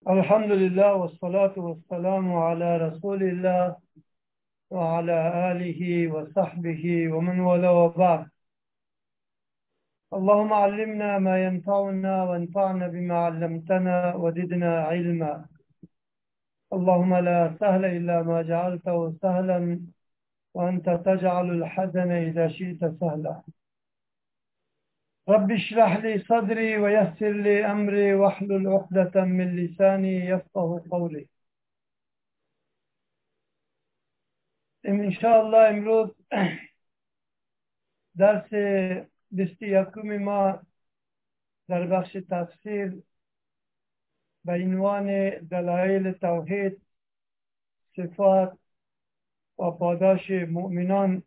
الحمد لله والصلاة والسلام على رسول الله وعلى آله وصحبه ومن والاه وبعد. اللهم علمنا ما ينفعنا وانفعنا بما علمتنا وزدنا علما. اللهم لا سهل إلا ما جعلته سهلا وأنت تجعل الحزن إذا شئت سهلا. رب اشرح لي صدري ويسر لي أمري واحلل عقدة من لساني يفقه قولي. إن شاء الله امروز درس 21 ما در بخش تفسیر به عنوان دلایل توحید، صفات و پاداش مؤمنان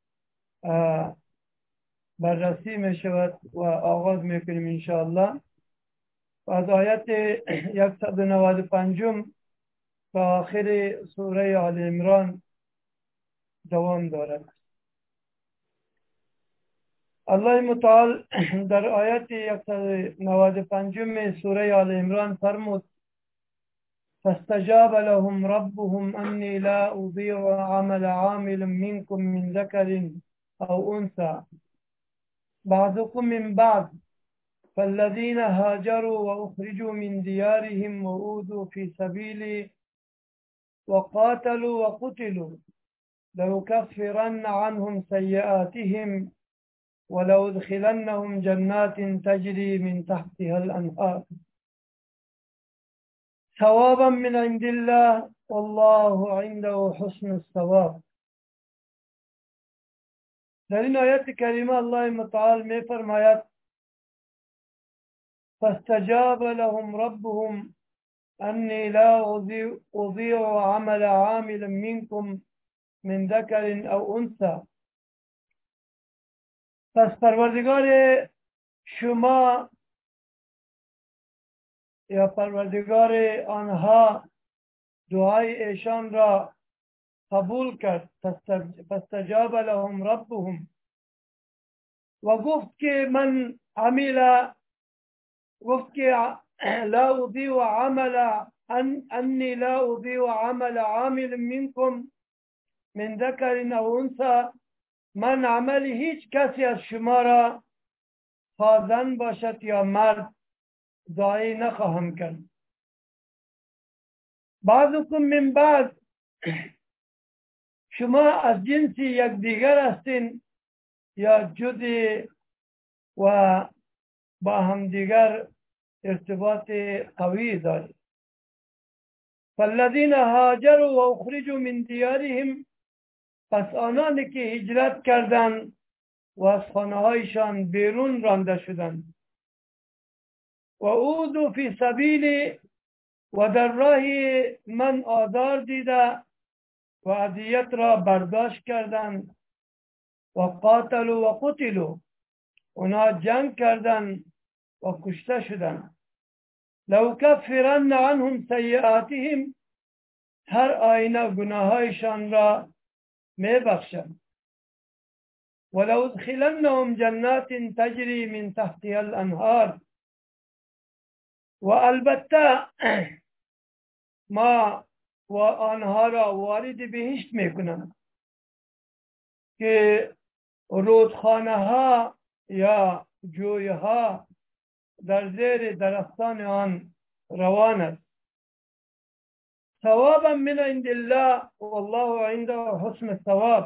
بررسی می شود و آغاز می کنیم انشاءالله. و از آیت 195 تا آخر سوره آل عمران دوام دارد. الله متعال در آیت 195 سوره آل عمران فرمود: فاستجاب لهم ربهم أني لا أضيع عمل عامل منكم من ذكر أو أنثى بعضكم من بعض فالذين هاجروا وأخرجوا من ديارهم وأوذوا في سبيلي وقاتلوا وقتلوا لأكفرن عنهم سيئاتهم ولأدخلنهم جنات تجري من تحتها الأنهار ثوابا من عند الله والله عنده حسن الثواب. در این آیت کریمه الله متعال می فرماید: فاستجاب لهم ربهم أني لا أضيع عمل عامل منكم من ذكر أو أنثى. پس پروردگار شما یا پروردگار آنها دعای ایشان را قبول کرد. فاستجاب لهم ربهم و گفت که من گفت که لا أضيع عمل أني لا أضيع عمل عامل منكم من ذكر أو أنثى. من عمل هیچ کسی از شما را زن باشد یا مرد ضایع نخواهم کرد. بعضکم من بعض، شما از جنس یکدیگر هستین یا جدا و با همدیگر ارتباط قوی دارید. فالذین هاجروا و اخرجوا من دیارهم، پس آنانی که هجرت کردند و از خانه هایشان بیرون رانده شدند، و اوذوا فی سبیلی، و در راه من آزار دیده و اذیت را برداشت کردند، و قاتلوا و قتلوا، اونا جنگ کردند و کشته شدند. لأکفرن عنهم سیئاتهم، هر آینه گناهایشان را می بخشم. ولأدخلنهم جنات تجری من تحتها الانهار، و البته ما و آنها را وارد بهشت می کنم که رودخانه ها یا جویها در زیر درختان آن روان است. ثوابا من عند الله والله عنده حسن الثواب.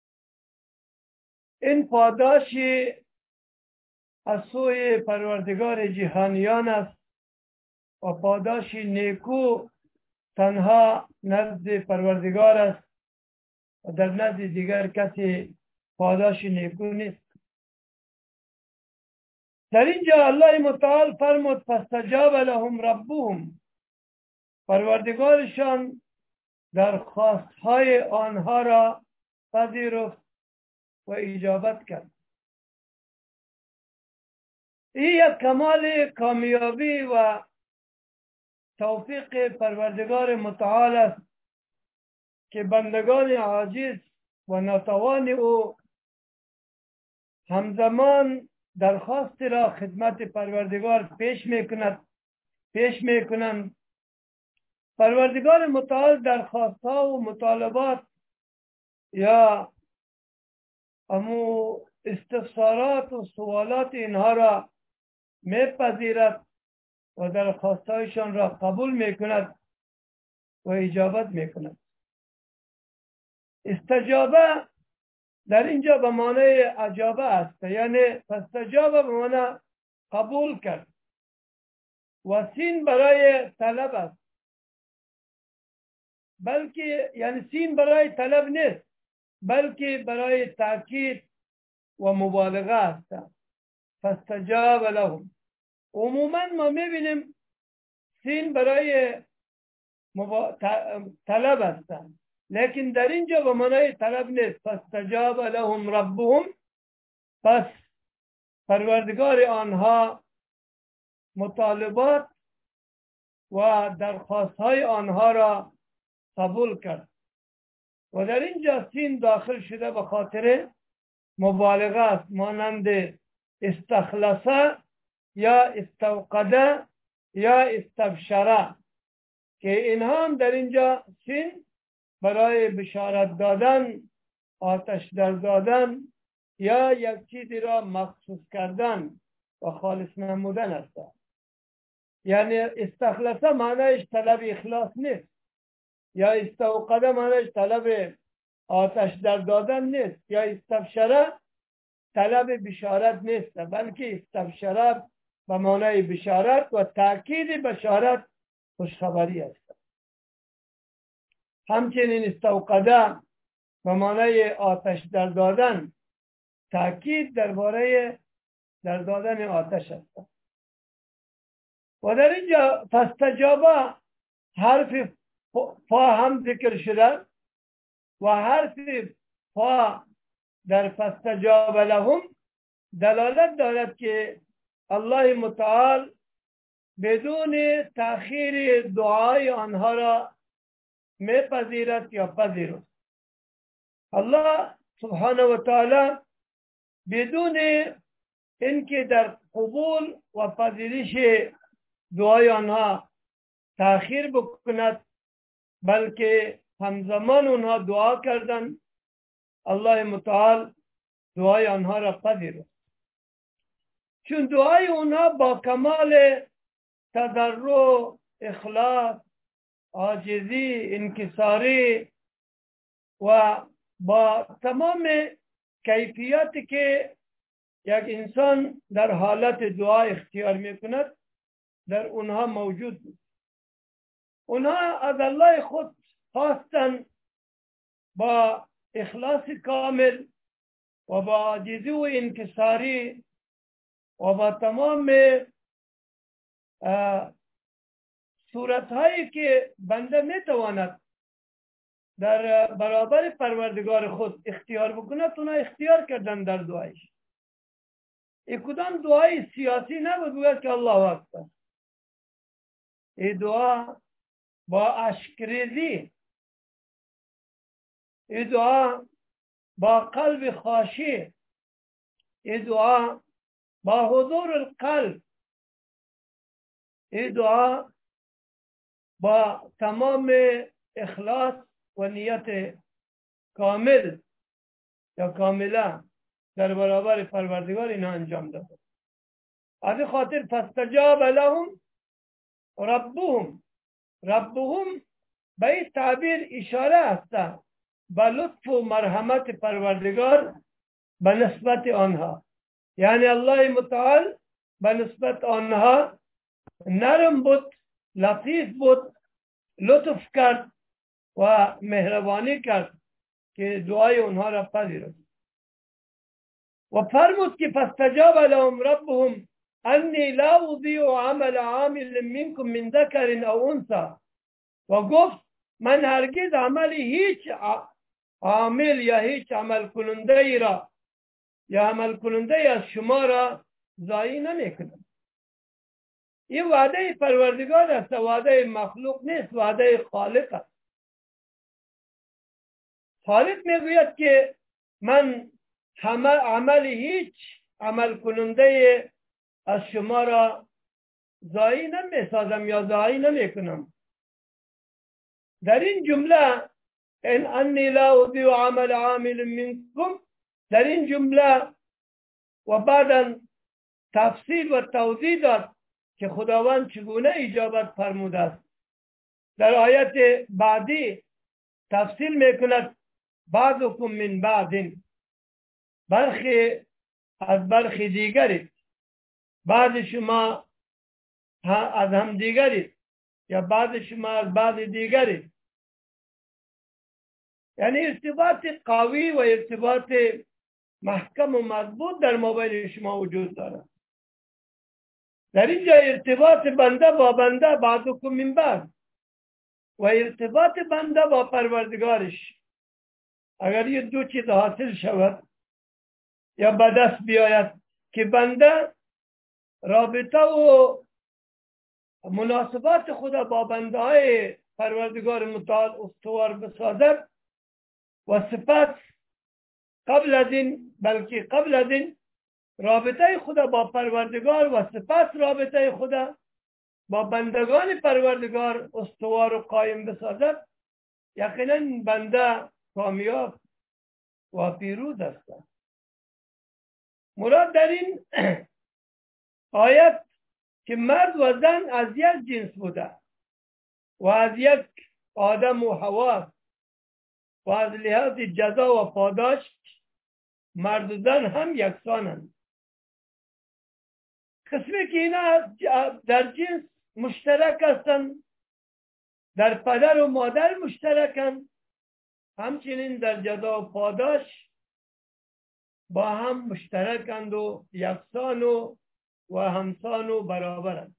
این پاداشی از سوی پروردگار جهانیان است و پاداشی نیکو تنها نزد پروردگار است و در نزد دیگر کسی پاداشی نیکو نیست. در اینجا الله متعال فرمود: فاستجاب لهم ربهم، پروردگارشان درخواستهای آنها را پذیرفت و اجابت کرد. این یک کمال کامیابی و توفیق پروردگار متعال است که بندگان عاجز و ناتوان او همزمان درخواست را خدمت پروردگار پیش میکنند پروردگار متعال درخواستها و مطالبات یا امو استفسارات و سوالات اینها را میپذیرد و درخواستهایشان را قبول میکند و اجابت میکند. استجابه در اینجا به معنای اجابه است، یعنی فاستجابه به معنی قبول کرد و سین برای طلب است، بلکه یعنی سین برای طلب نیست بلکه برای تاکید و مبالغه است. فاستجاب لهم عموما ما میبینیم سین برای طلب است، لیکن در اینجا به معنای طلب نیست. فاستجاب لهم ربهم، پس پروردگار آنها مطالبات و درخواست های آنها را قبول کرد و در اینجا سین داخل شده به خاطر مبالغه است، مانند استخلصه یا استوقده یا استبشره که اینها هم در اینجا سین برای بشارت دادن، آتش در دادن یا یک چیزی را مخصوص کردن و خالص نمودن است. یعنی استخلصه معنیش طلب اخلاص نیست، یا استوقده معنیش طلب آتش در دادن نیست، یا استبشره طلب بشارت نیست، بلکه استبشره به معنای بشارت و تاکید بشارت خوشخبری است. همچنین استوقده به معنای آتش در دادن، تاکید درباره در دادن آتش است. و در اینجا فاستجابه حرف فا هم ذکر شده و حرف فا در فاستجاب لهم دلالت دارد که الله متعال بدون تأخیر دعای آنها را میپذیرد یا پذیرد. الله سبحانه و تعالی بدون اینکه در قبول و پذیرش دعای آنها تأخیر بکند بلکه همزمان آنها دعا کردن، الله متعال دعای آنها را پذیرد، چون دعای آنها با کمال تضرع، اخلاص، عاجزی، انکساری و با تمام کیفیاتی که یک انسان در حالت دعا اختیار میکند در اونها موجود بود. اونها از الله خود خواستن با اخلاص کامل و با عاجزی و انکساری و با تمام صورتهایی که بنده میتواند در برابر پروردگار خود اختیار بکند اونها اختیار کردن در دعایش. این کدام دعای سیاسی نبود بگوید که الله اکبر. این دعا با اشکریزی، این دعا با قلب خاشع، این دعا با حضور القلب، این دعا با تمام اخلاص و نیت کامل یا کامله در برابر پروردگار اینا انجام داد. از این خاطر فاستجاب لهم ربهم، ربهم به این تعبیر اشاره است به لطف و مرحمت پروردگار به نسبت آنها، یعنی الله متعال به نسبت آنها نرم بود، لطیف بود، لطف کرد و مهربانی کرد که دعای آنها را پذیرد و فرمود که فاستجاب لهم ربهم انی لا اضیع عمل عامل منکم من ذکر او انثی، و گفت من هرگز عمل هیچ عامل یا هیچ عمل کننده ای را یا عمل کننده از شما را ضایع نمیکنم. این وعده پروردگار است، وعده مخلوق نیست، وعده خالق است. خالق میگوید که من عمل هیچ عمل کننده از شما را ضایع نمیسازم یا ضایع نمیکنم. در این جمله ان انی لا اضیع عمل عامل منکم، در این جمله و بعدا تفصیل و توضیح داد که خداوند چگونه اجابت فرموده است. در آیت بعدی تفصیل میکند بعضکم من بعض، برخی از برخی دیگری، بعض شما از هم دیگری یا بعض شما از بعض دیگری. یعنی ارتباط قوی و ارتباط محکم و مضبوط در مابین شما وجود دارد. در اینجا ارتباط بنده با بنده بعضکم من بعض و ارتباط بنده با پروردگارش، اگر یہ دو چیز حاصل شود یا به دست بیاید که بنده رابطه و مناسبات خدا با بنده های پروردگار متعال استوار بسازد و سپس قبل از این، بلکه قبل از این رابطه خدا با پروردگار و سپس رابطه خدا با بندگان پروردگار استوار و قایم بسازد، یقینا بنده کامیاب و پیروز است. مراد در این آیت که مرد و زن از یک جنس بوده و از یک آدم و حوا و از لحاظ جزا و پاداش مرد و زن هم یکسانند. قسمی که اینا در جنس مشترک هستند، در پدر و مادر مشترکند، همچنین در جزا و پاداش با هم مشترکند و یکسان و همسان و برابرند.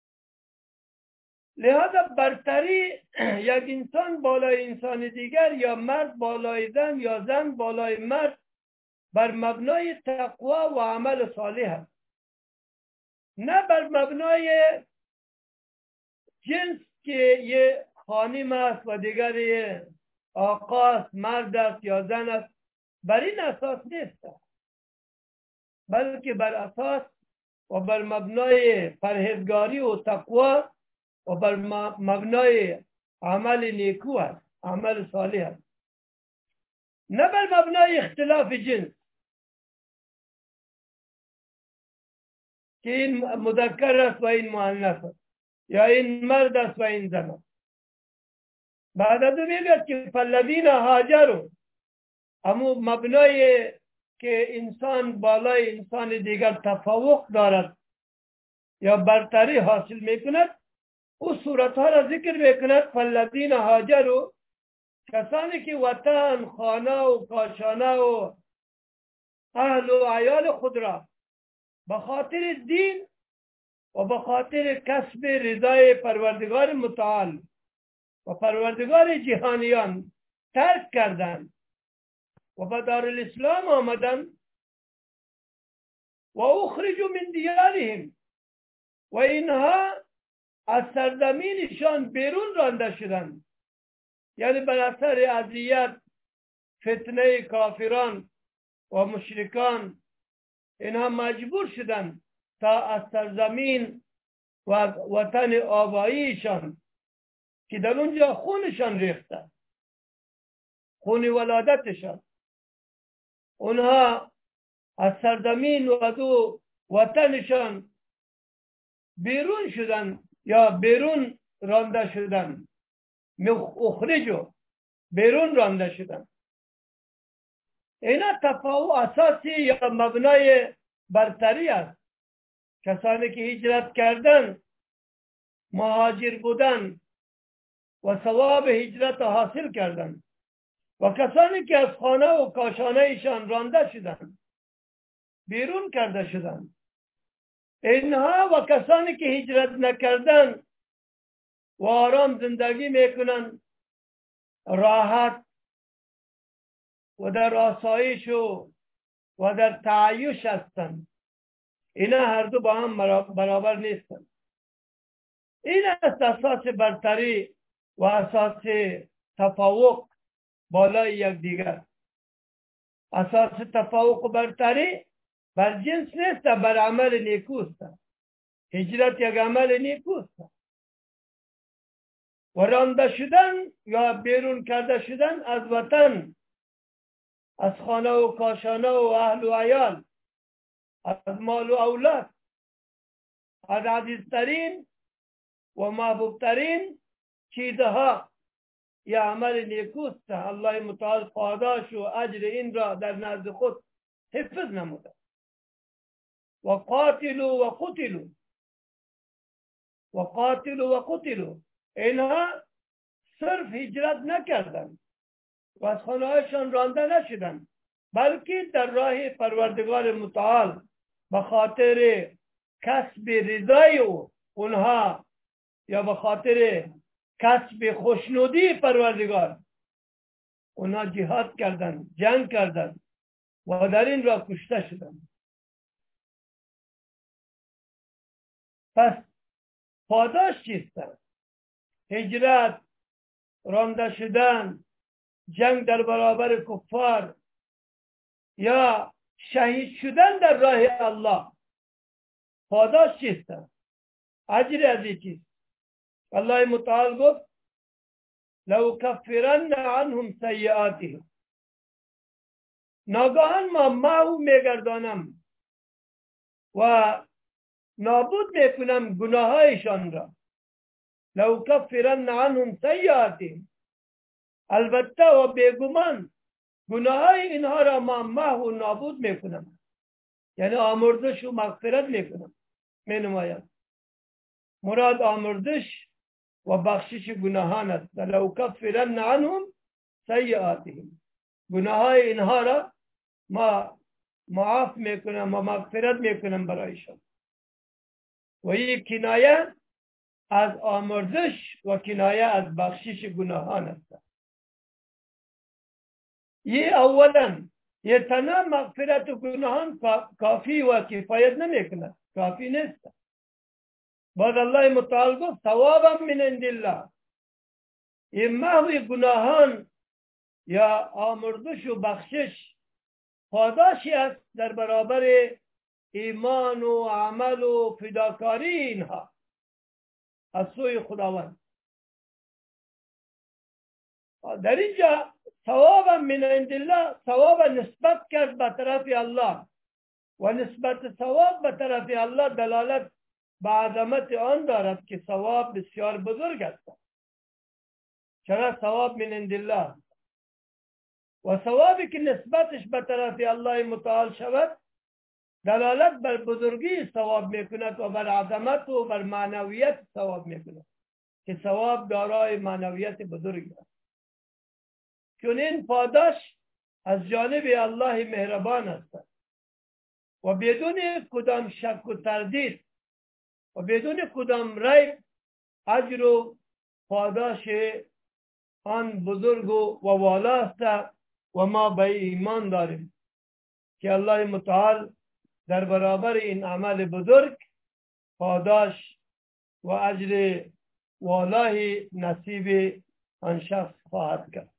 لہذا برتری یک انسان بالای انسان دیگر یا مرد بالای زن یا زن بالای مرد بر مبنای تقوا و عمل صالح است، نه بر مبنای جنس که یه خانم است و دیگر یه آقا است، مرد است یا زن است. بر این اساس نیست، بلکه بر اساس و بر مبنای پرهیزگاری و تقوا و بر مبنای عمل نیکو است، عمل صالح است، نه بر مبنای اختلاف جنس که این مذکر است و این مؤنث است یا این مرد است و این زن است. بعد از میگه که فالذین هاجروا، اما مبنای که انسان بالای انسان دیگر تفوق دارد یا برتری حاصل میکند، او صورتها را ذکر میکند. فالذین هاجروا، کسانی که وطن، خانه و کاشانه و اهل و عیال خود را به خاطر دین و به خاطر کسب رضای پروردگار متعال و پروردگار جهانیان ترک کردند و به دارالاسلام آمدند و اخرجوا من دیارهم، و اینها از سرزمینشان بیرون رانده شدند، یعنی بر اثر اذیت، فتنه کافران و مشرکان اینها مجبور شدند تا از سرزمین و از وطن آباییشان که در اونجا خونشان ریخته، خون ولادتشان، اونها از سرزمین و از وطنشان بیرون شدن یا بیرون رانده شدن. اخرجوا، بیرون رانده شدن. اینا تفاوت اساسی یا مبنای برتری است. کسانی که هجرت کردن، مهاجر بودن و ثواب هجرت حاصل کردن، و کسانی که از خانه و کاشانه ایشان رانده شدن، بیرون کرده شدن، اینها و کسانی که هجرت نکردن و آرام زندگی میکنن، راحت و در آسایش و در تعیش هستند، اینا هر دو با هم برابر نیستند. این است اساس برتری و اساس تفوق بالای یک دیگر. اساس تفوق و برتری بر جنس نیست، بر عمل نیکوست. هجرت یک عمل نیکوست و رانده شدن یا بیرون کرده شدن از وطن، از خانه و کاشانه و اهل و عیال، از مال و اولاد، از عزیزترین و محبوبترین چیزها یا عمل نیکوست. الله متعال پاداش و اجر این را در نزد خود حفظ نموده. و قاتلوا و قتلوا، و قاتلوا و قتلوا، اینها صرف هجرت نکردند و از خانه‌هایشان رانده نشدند، بلکه در راه پروردگار متعال به خاطر کسب رضای اونها یا به خاطر کسب خوشنودی پروردگار اونها جهاد کردند، جنگ کردند و در این راه کشته شدند. پس پاداش چیست؟ هجرت، رانده شدن، جنگ در برابر کفار یا شهید شدن در راه الله، پاداش چیست؟ اجر از این چیست؟ الله متعال گفت لو کفرن عنهم سیئاتهم، ناگهان ما معو میگردانم و نابود میکنم گناهایشان را. لو کفرن عنهم سیئاتهم، البته و بیگمان گناهای اینها را ما محو و نابود میکنم، یعنی آمرزش و مغفرت میکنم، مینمایم. مراد آمرزش و بخشش گناهان است. لو کفرن عنهم سیئاتهم، گناهای اینها را ما معاف میکنم و مغفرت میکنم برایشان. و این کنایه از آمرزش و کنایه از بخشش گناهان است. یہ اولا یہ تنها مغفرت و گناهان کافی و کفایت نمیکنه، کافی نیست. بعد الله متعال گفت ثوابا من عند الله، این محو گناهان یا آمرزش و بخشش پاداشی است در برابر ایمان و عمل و فداکاری اینها از سوی خداوند. در اینجا ثوابا من عند الله، ثواب نسبت کرد به طرف الله و نسبت ثواب به طرف الله دلالت به عظمت آن دارد که ثواب بسیار بزرگ است. چرا ثواب من عند الله و ثوابی که نسبتش به طرف الله متعال شود دلالت بر بزرگی ثواب میکند و بر عظمت و بر معنویت ثواب میکند که ثواب دارای معنویت بزرگی است. چون این پاداش از جانب الله مهربان است و بدون کدام شک و تردید و بدون کدام ریب اجر و پاداش آن بزرگ و والا است و ما به ایمان داریم که الله متعال در برابر این عمل بزرگ پاداش و اجر والای نصیب آن شخص خواهد کرد.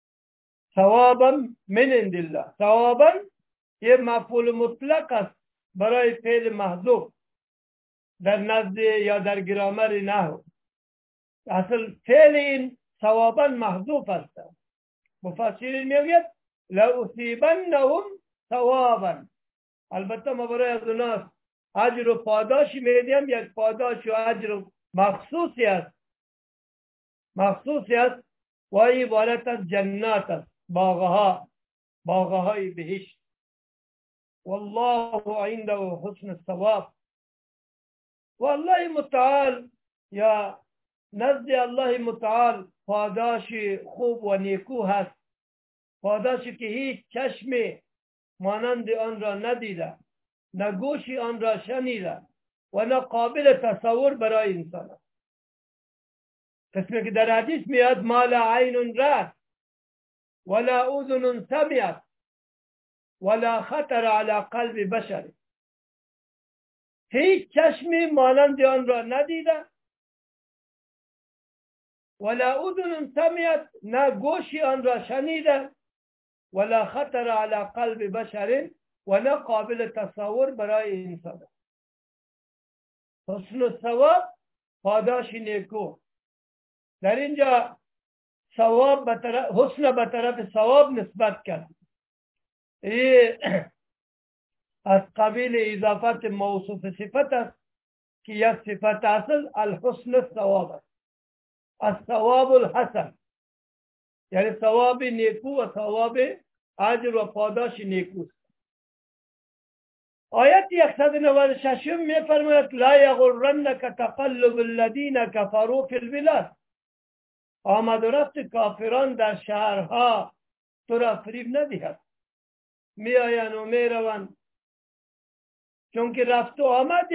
ثوابا من عند الله، ثوابا یه مفعول مطلق است برای فعل محذوف در نزد یا در گرامر نحو. اصل فعل این ثوابا محذوف است. مفسرین میگوید لأصیبنهم ثوابا، البته ما برای از اوناست اجر و پاداشی میدیم، یک پاداش و اجر مخصوصی است، مخصوصی است و این عبارت از جنات است، باغهای بهشت. والله عنده حسن الثواب. والله متعال یا نزد الله متعال پاداش خوب و نیکو هست، پاداشی که هیچ چشمی مانند آن را ندیده، نه گوشی آن را شنیده و نه قابل تصور برای انسان است. قسمی که در حدیث میاد ما لا عین رأت ولا اذن سمعت ولا خطر على قلب بشر، هیچ چشمی مانند آن را ندیده، ولا اذن سمعت، نه گوشی آن را شنیده، ولا خطر على قلب بشر، و نه قابل تصور برای انسان. حسن الثواب پاداش نیکو در اینجا ثواب حسن به طرف ثواب نسبت کرد. این از قبیل اضافت موصوف صفت است که یک صفت اصل الحسن الثواب است. الثواب الحسن یعنی ثواب نیکو و ثواب اجر و پاداش نیکوست. آیت 196 می فرماید لا یغرنک تقلب الذین کفروا فی البلاد. آمد و رفت کافران در شهرها تو را فریب ندهد. می آیند و می روند، چون که رفت و آمد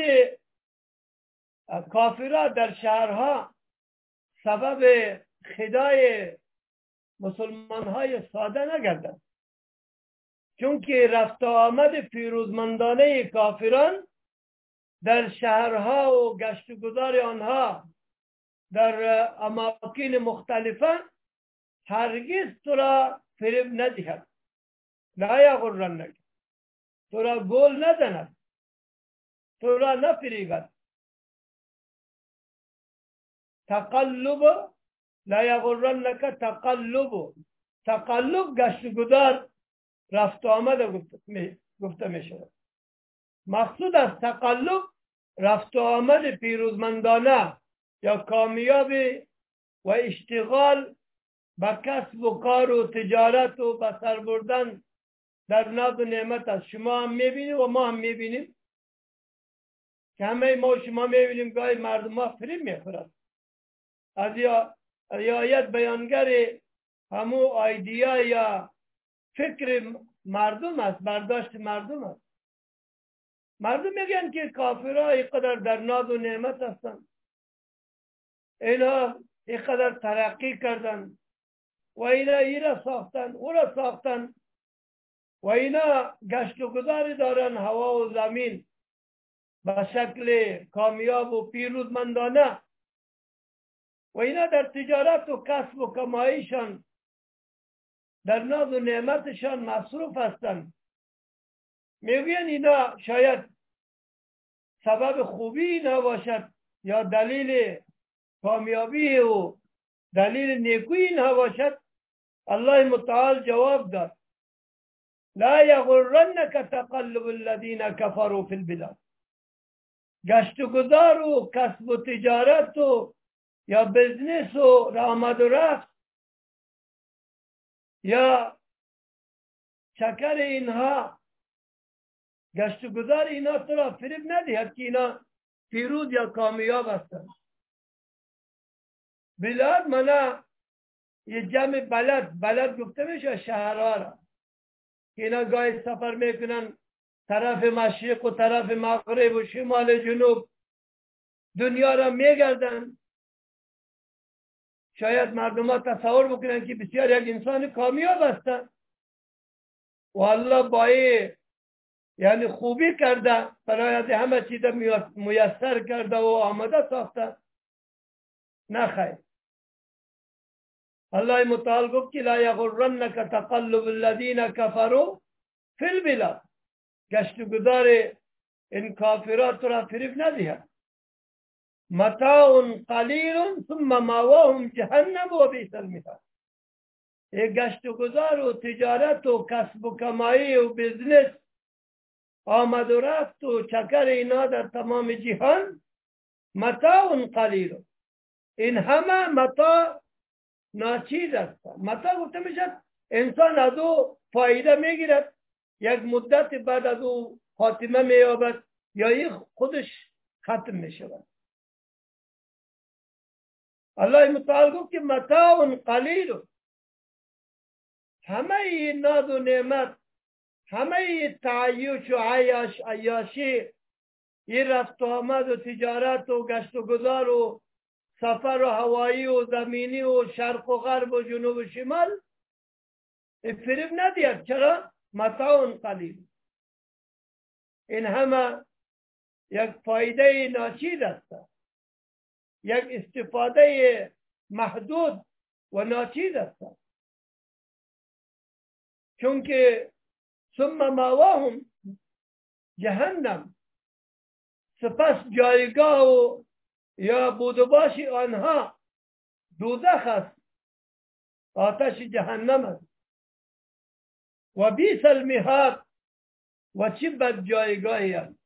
کافرها در شهرها سبب خدای مسلمان های ساده نگردد، چون که رفت و آمد پیروزمندانه کافران در شهرها و گشت و گذار آنها در اماکن مختلفه هرگز تو را فریب ندهد. لا یغرنک، تو را گول نزند، تو را نفریبد. تقلب لا یغرنک تقلب گشت و گذار رفت و آمد گفته می شود. مقصود از تقلب رفت و آمد پیروزمندانه یا کامیابی و اشتغال به کسب و کار و تجارت و به سر بردن در ناز و نعمت است. شما هم میبینید و ما هم میبینیم که همه ما شما میبینیم گاهی مردم ها فریب میخورند. از یا آیت بیانگر همو ایدیا یا فکر مردم است، برداشت مردم است. مردم میگن که کافرها اینقدر در ناز و نعمت هستند، اینا اینقدر ترقی کردن و اینا را ساختن او را ساختن و اینا گشت و گذاری دارن هوا و زمین به شکل کامیاب و پیروزمندانه و اینا در تجارت و کسب و کمایشان در ناز و نعمتشان مصروف هستند. میگوین اینا شاید سبب خوبی اینا باشد یا دلیل کامیابی و دلیل نیکویی اینا باشد. الله متعال جواب داد لا یغرنک تقلب الذین کفروا فی البلاد. گشت و گذار و کسب و تجارت و یا بزنس و آمد و رفت یا چکر اینها گشت و گذار اینا تو را فریب ندهد که اینا پیروز یا کامیاب هستند. بلاد منا یه جمع بلد گفته میشه شهرها را که اینا گاهی سفر میکنن طرف مشرق و طرف مغرب و شمال جنوب دنیا را میگردن. شاید مردم ها تصور بکنن که بسیار یک انسان کامیاب هستن و الله باید یعنی خوبی کرده برای همه چیز میسر کرده و آماده ساخته. نه خیر. الله متعال گفت که لا یغرنک تقلب الذین کفروا فی البلاد. گشت و گذار این کافرات را فریب ندهد. متاع قلیل ثم ماواهم جهنم و بئس المثوى. یک گشت و گذار و تجارت و کسب و کمایی و بزنس آمد و رفت و چکر اینا در تمام جهان متاع قلیل. این همه متاع ناچیز است. متاع گفته میشد انسان از او فایده میگیرد، یک مدت بعد از او خاتمه مییابد یا یک خودش ختم میشود. الله متعال گفت که متاع قلیل. همه این ناز و نعمت، همه این تعیش و عیاشی، این رفت و آمد و تجارت و گشت و گذار و سفر و هوایی و زمینی و شرق و غرب و جنوب و شمال فریب ندهد. چرا؟ متاع قلیل. این همه یک فایده ناچیز است، یک استفاده محدود و ناچیز است. چون که ثم ماواهم جهنم، سپس جایگاه و یا بود و باش آنها دوزخ است، آتش جهنم است. و بیس المهاد، و چه بد جایگاهی است،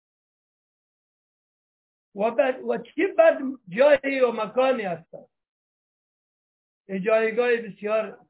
و چه بد جایی و مکانی است. جایگاه بسیار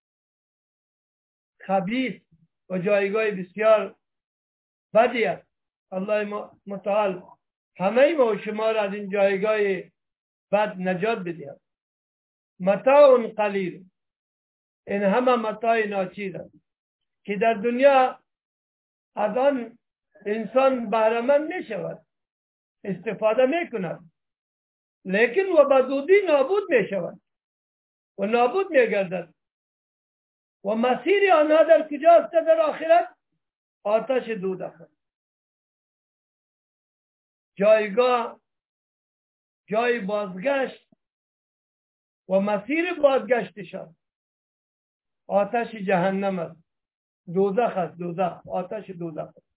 خبیث و جایگاه بسیار بدی است. الله متعال همه ما و شما را از این جایگاه بد نجات بدهد. متاع قلیل، این همه متاع ناچیز است که در دنیا از آن انسان بهره‌مند می شود، استفاده می کند، لیکن و به زودی نابود می شود و نابود می گردد. و مسیر آنها در کجاست؟ در آخرت آتش دوزخ است. جایگاه، جای بازگشت و مسیر بازگشتشان آتش جهنم است. دوزخ است. دوزخ، آتش دوزخ است.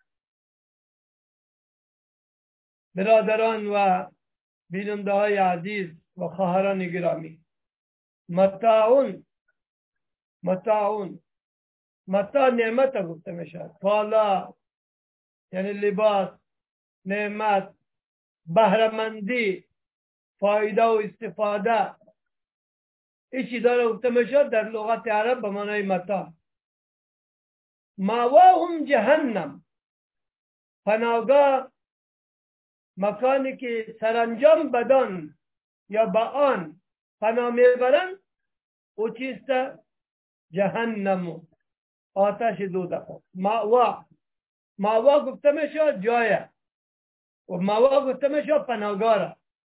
برادران و بیننده های عزیز و خواهران گرامی، متاعون متاع نعمت گفته میشه. کالا یعنی لباس، نعمت، بهره‌مندی، فایده و استفاده، این چیزا را گفته میشه در لغت عرب به معنای متاع. مأواهم جهنم، پناهگاه، مکانی که سرانجام بدان یا به آن پناه میبرند او چیست؟ جهنم، آتش دوزخ. مأوا گفته میشه جای، و مأوا گفته میشه پناهگاه را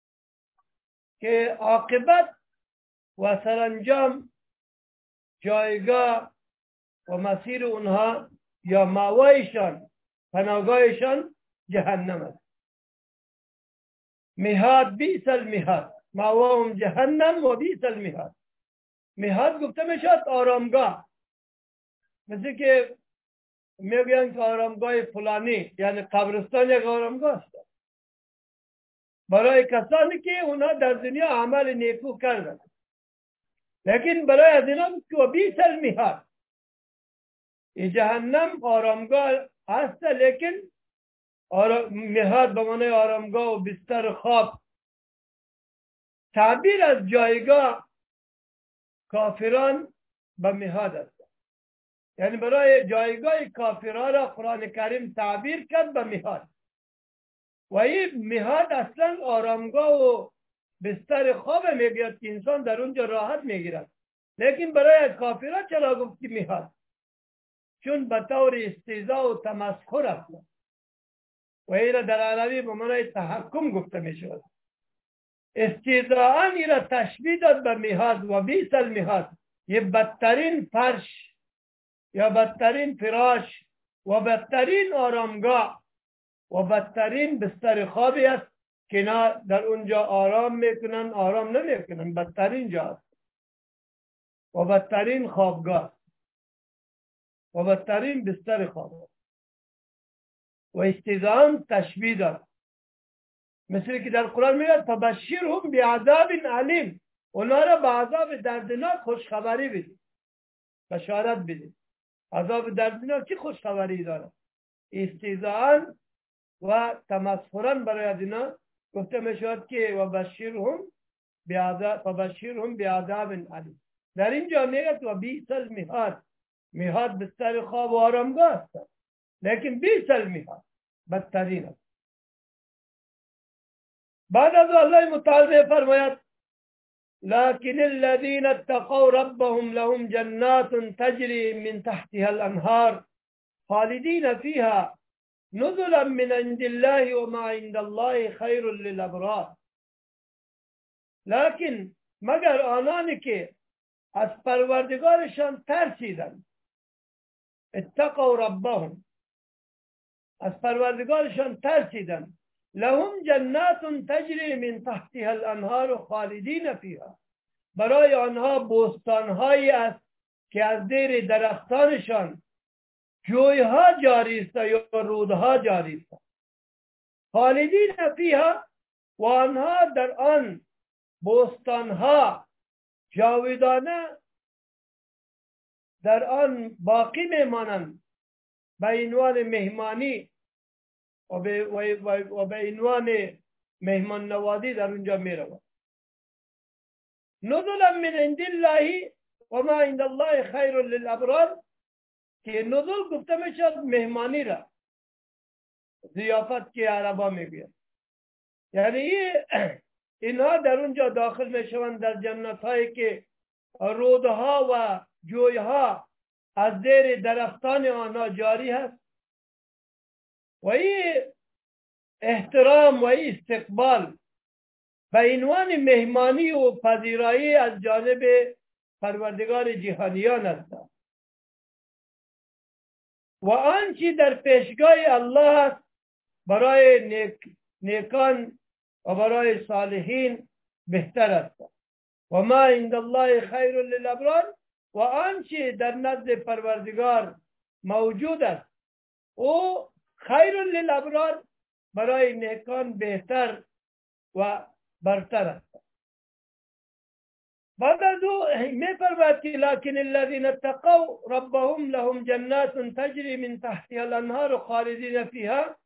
که عاقبت و سرانجام جایگاه و مسیر اونها یا مأوایشان، پناهگاهشان جهنم است. مهاد، بیس المهاد، مأواهم جهنم و بیس المهاد. مهاد گفته میشد آرامگاه، مثل که میگویند که آرامگاه فلانی یعنی قبرستان یک آرامگاه است برای کسانی که اونا در دنیا عمل نیکو کردند. لیکن برای از اینا که بیس المهاد، این جهنم آرامگاه هست، لیکن مهاد به معنی آرامگاه و بستر خواب. تعبیر از جایگاه کافران به مهاد است، یعنی برای جایگاه کافران را قرآن کریم تعبیر کرد به مهاد. و این مهاد اصلا آرامگاه و بستر خواب میگوید که انسان در اونجا راحت میگیرد. لیکن برای کافران چرا گفت که مهاد؟ چون به طور استهزاء و تمسخر است و این را در عربی به معنای تحکم گفته می شود. استهزاءً این را تشبیه داد به مهاد. و بیس المهاد، یه بدترین فرش یا بدترین فراش و بدترین آرامگاه و بدترین بستر خوابی است که نه در اونجا آرام میکنن، آرام نمیکنن، بدترین جا است و بدترین خوابگاه و بدترین بستر خواب. و استهزاءً تشبیه داد، مثل که در قرآن میگه فبشرهم بعذاب علیم، اونا را به عذاب دردناک خوشخبری بدید، بشارت بدید. عذاب دردناک چه خوشخبری داره؟ استهزاءً و تمسخراً برای از اینا گفته میشود که و فبشرهم بعذاب علیم. در اینجا میگه و بیس المهاد، مهاد بستر خواب و آرامگاه است، لیکن بیس المهاد بدترین است. بعد از الله متعال فرماید لكن الذين اتقوا ربهم لهم جنات تجري من تحتها الانهار خالدين فيها نزلا من عند الله وما عند الله خير للابرار. لكن مگر آنانی که از پروردگارشان ترسیدند، اتقوا ربهم، از پروردگارشان ترسیدند، لهم جنات تجری من تحتها الانهار خالدین فیها، برای آنها بوستانهایی است که از زیر درختانشان جویها جاری است یا رودها جاری است. خالدین فیها، و آنها در آن بوستانها جاودانه در آن باقی میمانند به عنوان مهمانی و به عنوان مهمان نوازی در اونجا میروند. نزلا من عند الله و ما عند الله خیر للابرار، که نزل گفته میشد مهمانی را، ضیافت که عربا میگوید. یعنی اینها در اونجا داخل میشوند در جنت هایی که رودها و جویها از زیر درختان آنها جاری هست و این احترام و این استقبال به عنوان مهمانی و پذیرایی از جانب پروردگار جهانیان است و آنچه در پیشگاه الله است برای نیکان و برای صالحین بهتر است و ما عند الله خیر للابرار، و آنچه در نزد پروردگار موجود است او خیر للابرار برای نیکان بهتر و برتر است. بعد از او می‌فرماید که لکن الذین اتقوا ربهم لهم جنات تجری من تحتها الانهار خالدین فیها،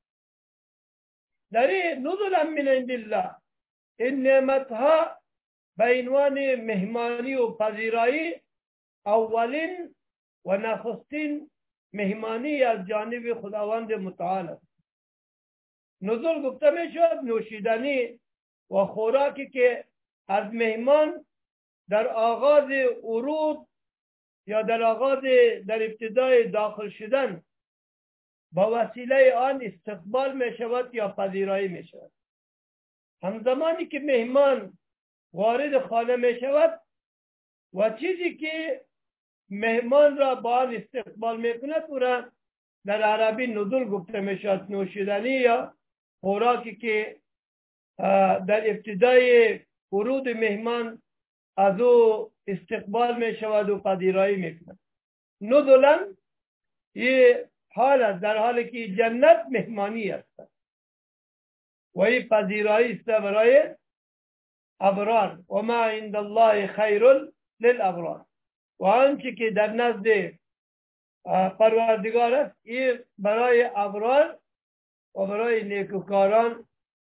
در نزلا من عند الله این نعمتها به عنوان مهمانی و پذیرایی اولین و نخستین مهمانی از جانب خداوند متعال است. نزول گفته میشد نوشیدنی و خوراکی که از مهمان در آغاز ورود یا در ابتدای داخل شدن با وسیله آن استقبال می شود یا پذیرایی می شود. همزمانی که مهمان وارد خانه می شود و چیزی که مهمان را با آن استقبال می کند او را در عربی نزول گفته می شود، نوشیدنی یا خوراکی که در ابتدای ورود مهمان از او استقبال می شود و پذیرایی می کند. نزولا یه حال است در حالی که جنت مهمانی است و این پذیرایی است برای ابرار. و ما عند الله خیر للابرار، و آنچه که در نزد پروردگار است این برای ابرار و برای نیکوکاران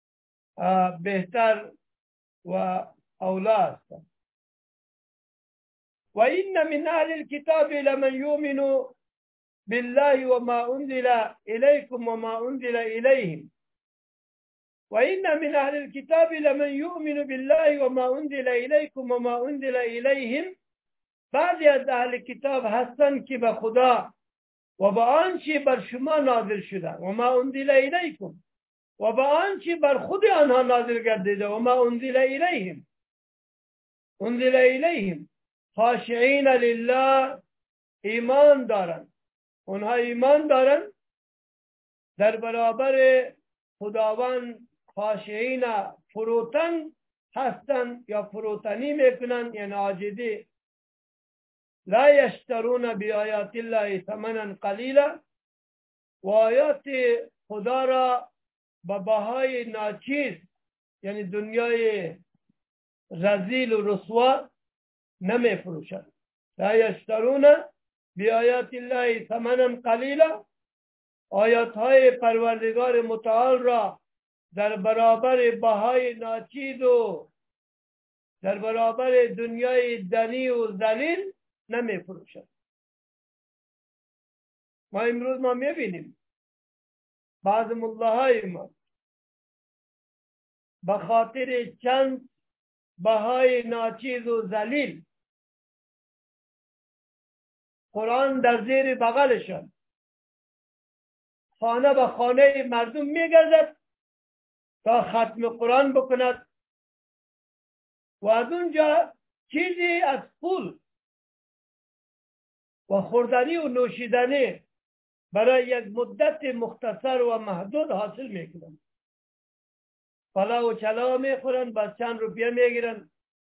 بهتر و اولا است. و این من اهل الكتاب لمن یؤمن بالله وما انزل الیکم وما انزل الیهم، و این من اهل الكتاب لمن یؤمن بالله وما انزل الیکم وما انزل الیهم، بعضی از اهل کتاب هستند که به خدا و به آنچه بر شما نازل شده و ما انزل الیکم و به آنچه بر خود آنها نازل گردیده و ما انزل الیهم خاشعین لله، ایمان دارند. اونها ایمان دارند در برابر خداوند خاشعین، فروتن هستند یا فروتنی میکنند، یعنی عاجزی. لا یشترون بآیات الله ثمنا قلیلا، و آیات خدا را به بهای ناچیز یعنی دنیای رذیل و رسوا نمی فروشند. لا یشترون بآیات الله ثمنا قلیلا، آیات های پروردگار متعال را در برابر بهای ناچیز و در برابر دنیای دنی و ذلیل نمی فروشند. ما امروز میبینیم بعض ملاهای ما به خاطر چند بهای ناچیز و ذلیل قرآن در زیر بغلشان خانه به خانه مردم میگردد تا ختم قرآن بکند و از اونجا چیزی از پول و خوردنی و نوشیدنی برای یک مدت مختصر و محدود حاصل میکنند. پلاو و چلاو میخورند، بعد چند روپیه میگیرند.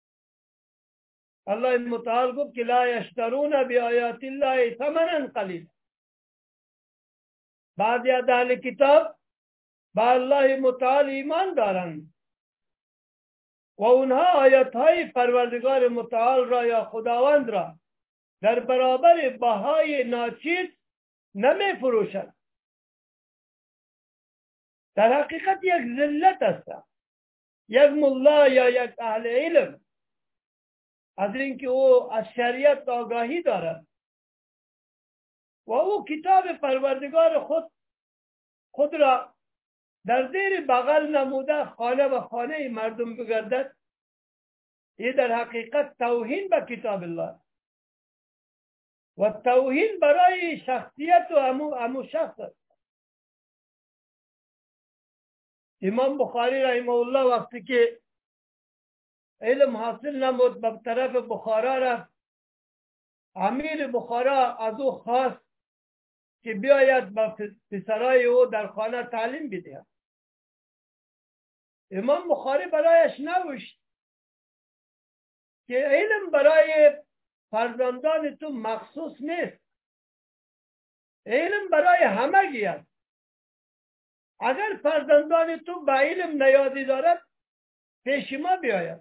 الله متعال گفت که لا یشترون بآیات الله ثمنا قلیلا. بعضی از اهل کتاب با الله متعال ایمان دارند و اونها آیاتهای پروردگار متعال را یا خداوند را در برابر بهای ناچیز نمی فروشند. در حقیقت یک ذلت است. یک ملا یا یک اهل علم از اینکه او از شریعت آگاهی دارد و او کتاب پروردگار خود را در زیر بغل نموده خانه و خانه مردم بگردد، این در حقیقت توهین به کتاب الله و توهین برای شخصیت و امو شخص است. امام بخاری رحمه الله وقتی که علم حاصل نمود به طرف بخارا رفت، امیر بخارا از او خواست که بیاید به پسرای او در خانه تعلیم بده. امام بخاری برایش نوشت که علم برای فرزندان تو مخصوص نیست، علم برای همگی است. اگر فرزندان تو به علم نیازی دارد پیش ما بیاید،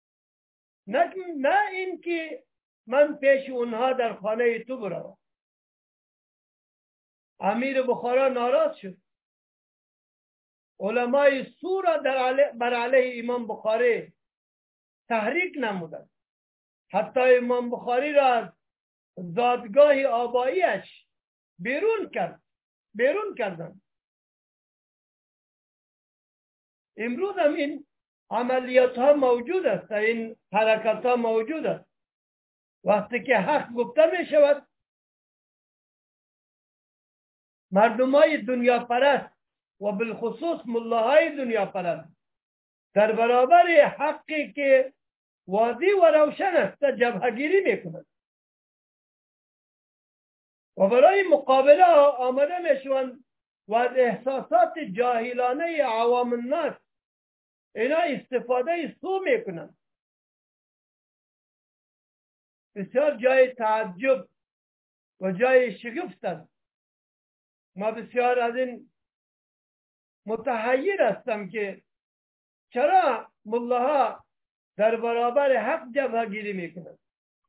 نه این که من پیش اونها در خانه تو بروم. امیر بخارا ناراض شد. علمای سو را بر علیه امام بخاری تحریک نمودند. حتی امام بخاری را از زادگاه آباییش بیرون کردند. امروز هم این عملیات ها موجود است، این حرکت ها موجود است. وقتی که حق گفته می شود، مردم های دنیا پرست و بالخصوص ملاهای دنیا پرست در برابر حقی که واضح و روشن است جبهه‌گیری میکنند و برای مقابله آمده میشوند و از احساسات جاهلانه عوام الناس اینا استفاده سو میکنند. بسیار جای تعجب و جای شگفت است. ما بسیار از این متحیر هستم که چرا ملاها در برابر حق جبهه گیری میکنند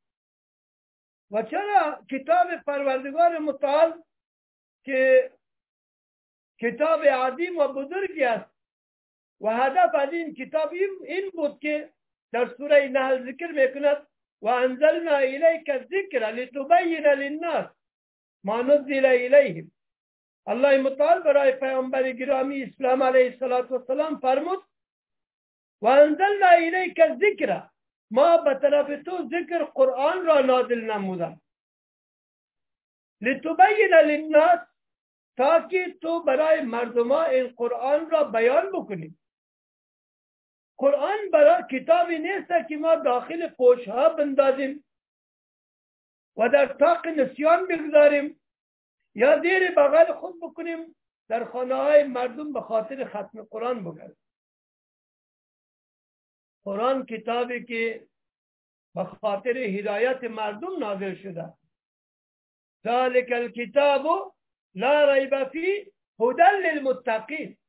و چرا کتاب پروردگار متعال که کتاب عظیم و بزرگی است و هدف از این کتاب این بود که در سوره نحل ذکر میکند و انزلنا الیک الذکر لتبین للناس ما نزل الیهم. الله متعال برای پیامبر گرامی اسلام علیه السلام فرمود و انزلنا الیک الذکر، ما به طرف تو ذکر قرآن را نازل نمودم، لتبین للناس، تاکه تو برای مردما این قرآن را بیان بکنی. قرآن برای کتابی نیست که ما داخل پوشها بندازیم و در طاق نسیان بگذاریم یا زیر بغل خود بکنیم در خانه های مردم به خاطر ختم قرآن بگذاریم. قرآن کتابی که به خاطر هدایت مردم نازل شده. ذالک الکتاب لا ریب فیه هدی للمتقین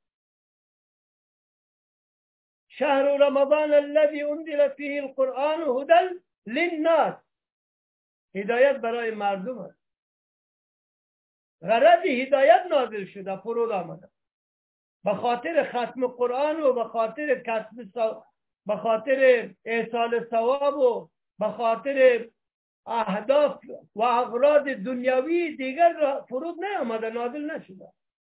شهر رمضان الذي انزل فيه القرآن هدی للناس. هدایت برای مردم است. غرض هدایت نازل شده، فرود آمده به خاطر ختم قرآن و به خاطر به خاطر ایصال ثواب و به خاطر اهداف و اغراض دنیاوی دیگر فرود نیامده، نازل نشده.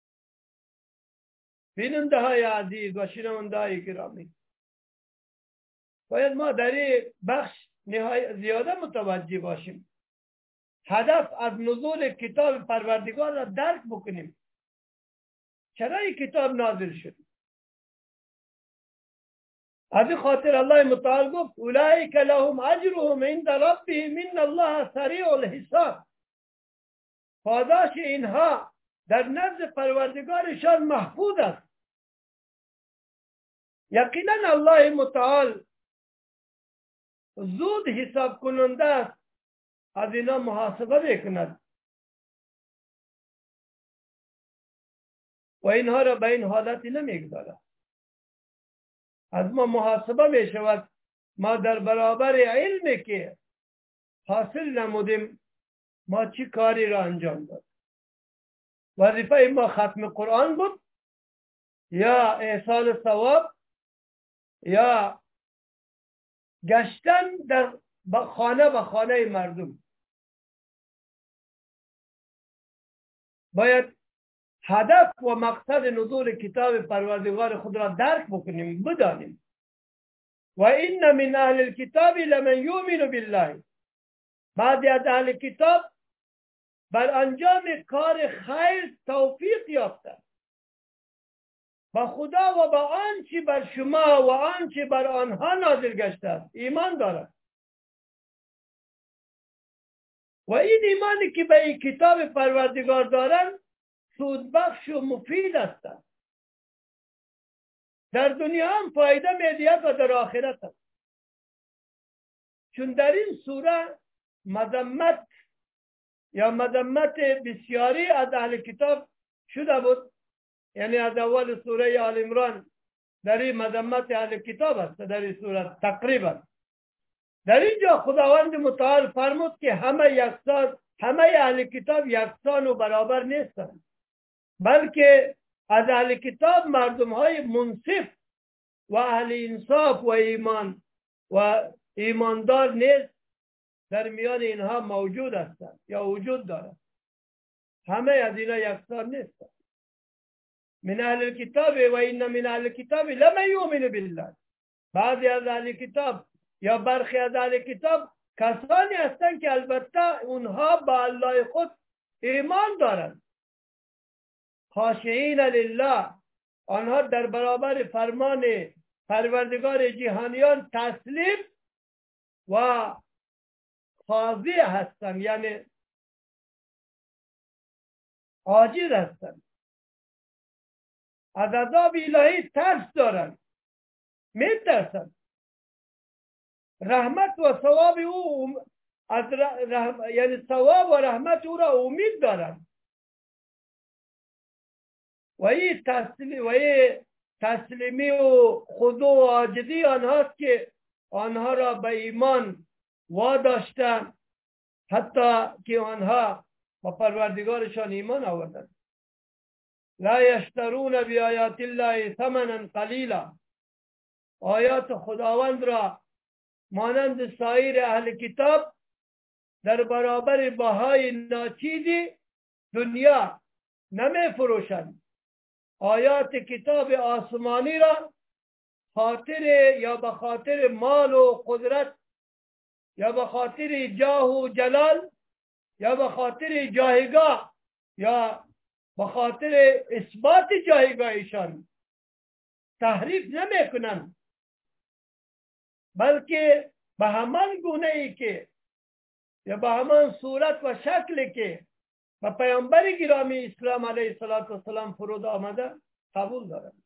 بیننده های عزیز و شنونده های گرامی، باید ما در این بخش نهایت زیاده متوجه باشیم. هدف از نزول کتاب پروردگار را درک بکنیم. چرا این کتاب نازل شد؟ از این خاطر الله متعال گفت اولئک لهم اجرهم عند ربهم ان الله سریع الحساب. پاداش اینها در نزد پروردگارشان محفوظ است. یقینا الله متعال زود حساب کننده است، از اینا محاسبه میکند و اینها را به این حالتی نمیگذارد. از ما محاسبه می شود ما در برابر علمی که حاصل نمودیم ما چی کاری را انجام داد. وظیفه ما ختم قرآن بود یا ایصال ثواب یا گشتن در خانه به خانه مردم. باید هدف و مقصد نزول کتاب پروردگار خود را درک بکنیم، بدانیم. و این من اهل الكتاب لمن یؤمن بالله، بعضی از اهل کتاب بر انجام کار خیر توفیق یافته، با خدا و با آنچه بر شما و آنچه بر آنها نازل گشته است ایمان دارد. و این ایمانی که به این کتاب پروردگار دارند سودبخش و مفید است، در دنیا هم فایده می‌دهد و در آخرت هم. چون در این سوره مذمت یا مذمت بسیاری از اهل کتاب شده بود، یعنی از اول سوره آل عمران در این مذمت اهل کتاب است. در این سوره تقریبا در اینجا خداوند متعال فرمود که همه اهل کتاب یکسان و برابر نیستند، بلکه از اهل کتاب مردم های منصف و اهل انصاف و ایمان و ایماندار نیز در میان اینها موجود هستند یا وجود دارند. همه از اینا یکسان نیستند. من اهل الكتاب و این من اهل الكتاب لمن یؤمن بالله، بعضی از اهل کتاب یا برخی از اهل کتاب کسانی هستند که البته اونها با الله خود ایمان دارند. خاشعین لله، آنها در برابر فرمان پروردگار جهانیان تسلیم و خاضع هستند، یعنی عاجز هستند. از عذاب الهی ترس دارند، میترسند. رحمت و ثواب او یعنی ثواب و رحمت او را امید دارند. و این تسلیمی و خضوع و عاجزی آنهاست که آنها را به ایمان واداشتن، حتی که آنها با پروردگارشان ایمان آوردند. لا یشترون بآیات الله ثمنا قلیلا، آیات خداوند را مانند سایر اهل کتاب در برابر بهای ناچیزی دنیا نمی فروشند. آیات کتاب آسمانی را خاطر یا به خاطر مال و قدرت یا به خاطر جاه و جلال یا به خاطر جایگاه یا به خاطر اثبات جایگاهشان تحریف نمی کنند، بلکه به همان گونه ای که یا به همان صورت و شکلی که و پیامبر گرامی اسلام علیه السلام فرود آمده قبول دارند.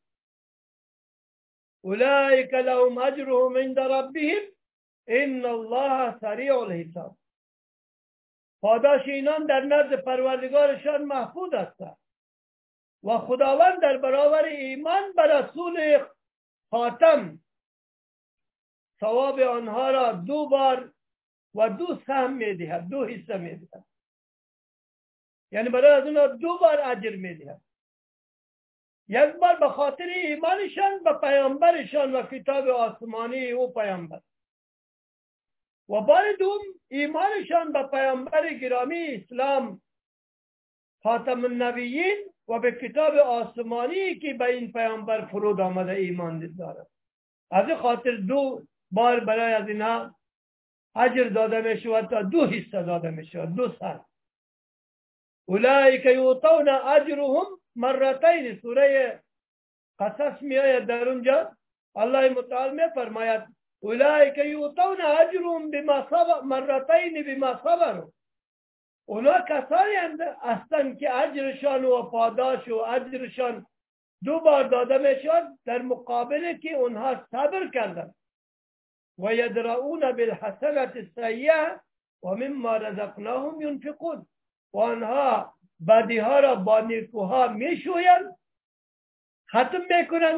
اولئک لهم اجرهم عند ربهم ان الله سریع الحساب، پاداش اینان در نزد پروردگارشان محفوظ است و خداوند در برابر ایمان به رسول خاتم ثواب آنها را 2 بار و 2 سهم می‌دهد، 2 حصه می‌دهد، یعنی برای از اونها 2 بار اجر می‌دهد. یک بار به خاطر ایمانشان به پیامبرشان و کتاب آسمانی او پیامبر، و بار دوم ایمانشان به پیامبر گرامی اسلام خاتم النبیین و به کتاب آسمانی که به این پیامبر فرود آمده ایمان دارد. از این خاطر 2 بار برای از اینها اجر داده می شود تا 2 حصه داده می شود، 2 سهم. اولئک یؤتون اجرهم مرتین، سوره قصص می آید در اونجا الله متعال می فرماید اولئک یؤتون اجرهم بما صبر مرتین بما صبروا، اونا کسانی هستند که اجرشان و پاداش و اجرشان 2 بار داده می شود در مقابل که اونها صبر کردند. و یدرؤون بالحسنة السیئة و مما رزقناهم ينفقون، و آنها بدیها را با نیکوها میشویند، ختم میکنند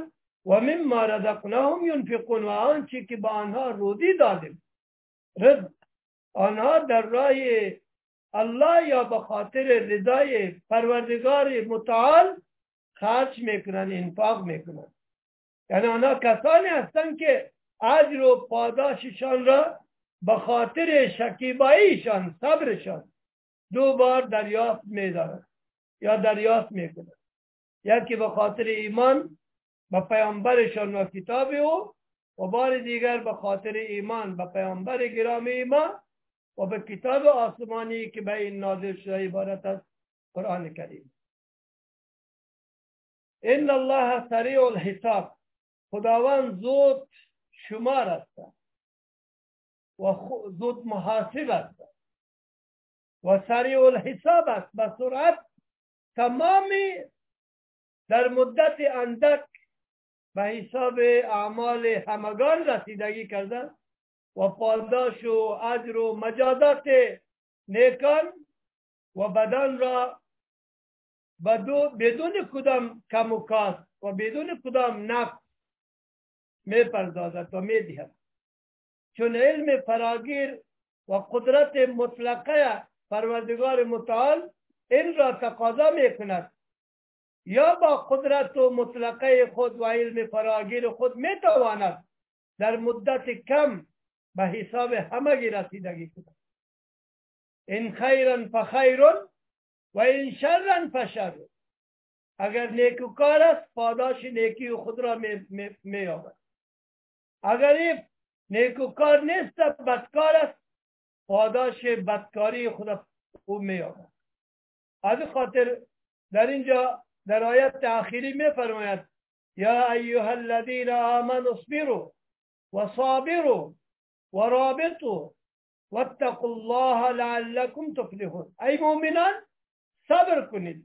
و مما رزقناهم ينفقون و آنچه که به آنها روزی دادیم رزق آنها در راه الله یا به خاطر رضای پروردگار متعال خرج میکنن، انفاق میکنن. یعنی آنها کسانی هستند که اجر و پاداششان را به خاطر شکیباییشان، صبرشان دو بار دریافت می‌دارند یا دریافت میکنند. یکی به خاطر ایمان به پیامبرشان و کتاب او و بار دیگر به خاطر ایمان به پیامبر گرامی ما و به کتاب آسمانی که به این نازل شده عبارت است قرآن کریم. ان الله سریع الحساب، خداوند زود شمار است و زود محاسب است و سریع الحساب است، به سرعت تمامی در مدت اندک به حساب اعمال همگان رسیدگی کردن و پاداش و اجر و مجازات نیکان و بدن را بدون کدام کم و کاست و بدون کدام نقص می پردازد و می دهد. چون علم فراگیر و قدرت مطلقه پروردگار متعال این را تقاضا می کند. یا با قدرت و مطلقه خود و علم فراگیر خود می تواند در مدت کم به حساب همگی رسیدگی کند. این خیرن فخیرن و این شرن فشر. اگر نیکوکار است پاداش نیکی و خود را می یابد. اگر این نیکوکار نیست بدکار است پاداش بدکاری خود او می یابد. از خاطر در اینجا در آیت اخیری می فرماید یا ایها الذین آمنوا اصبروا و صابروا و رابطوا واتقوا الله لعلكم تفلحون. ای مؤمنان صبر کنید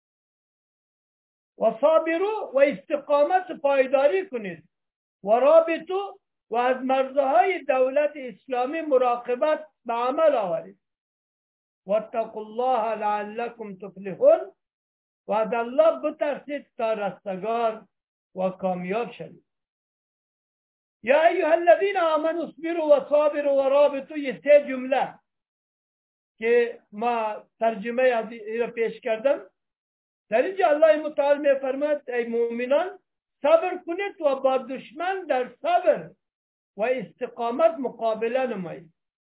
و صابروا و استقامت پایداری کنید و رابطوا و از مرزهای دولت اسلامی مراقبت به عمل آورید. واتقوا الله لعلكم تفلحون و از الله بترسید تا رستگار و کامیاب شوید. یا ایها الذین آمنوا اصبروا و صابروا و رابطوا، یہ سه جمله که ما ترجمه از این را پیش کردم. در اینجا الله متعال می فرماید ای مؤمنان صبر کنید و با دشمن در صبر و استقامت مقابله نمایید.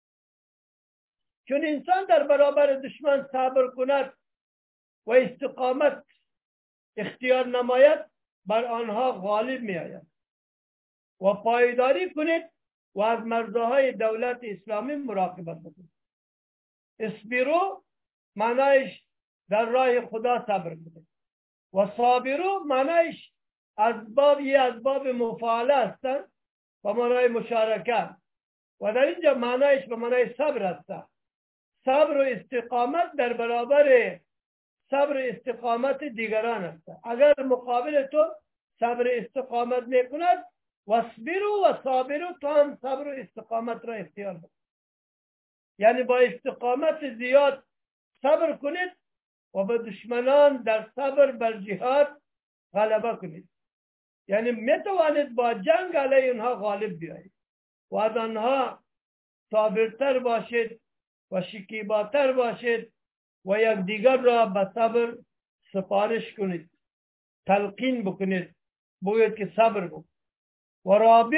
چون انسان در برابر دشمن صبر کند و استقامت اختیار نماید بر آنها غالب می آید. و پایداری کنید و از مرزهای دولت اسلامی مراقبت کنید. اصبروا معنایش در راه خدا صبر کنید و صابروا معنایش اسباب مفاعله هستند و معنای مشارکت و در اینجا معنایش به معنای صبر هستند. صبر و استقامت در برابر صبر استقامت دیگران است. اگر مقابل تو صبر استقامت میکند واصبروا و صابروا، تو هم صبر و استقامت را اختیار کنید. یعنی با استقامت زیاد صبر کنید و به دشمنان در صبر بر جهاد غلبه کنید. یعنی میتوانید با جنگ علیه اونها غالب بیایید و از آنها صابرتر باشید و شکیباتر باشید و یکدیگر را به صبر سفارش کنید، تلقین بکنید، بگویید که صبر بکن. و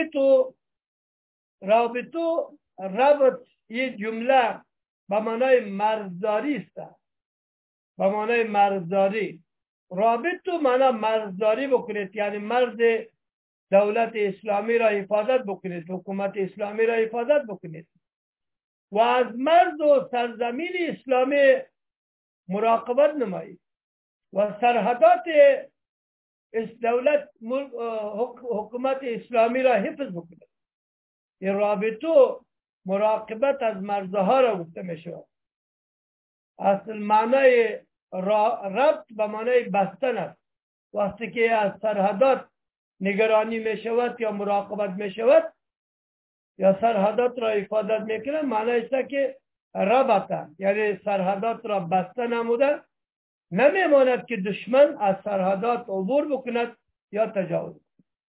رابط یک جمله به معنای مرزداری است. به معنای مرزداری رابطو معنی مرزداری بکنید، یعنی مرز دولت اسلامی را حفاظت بکنید، حکومت اسلامی را حفاظت بکنید و از مرز و سرزمین اسلامی مراقبت نمایید و سرحدات دولت حکومت اسلامی را حفظ بکنید. این رابطو مراقبت از مرزها را گفته می شود. اصل معنای ربط به معنای بستن است. وقتی که از سرحدات نگرانی می شود یا مراقبت می شود یا سرحدات را حفاظت می کنند، معنی است که ربطه، یعنی سرحدات را بسته نموده نمی ماند که دشمن از سرحدات عبور بکند یا تجاوز.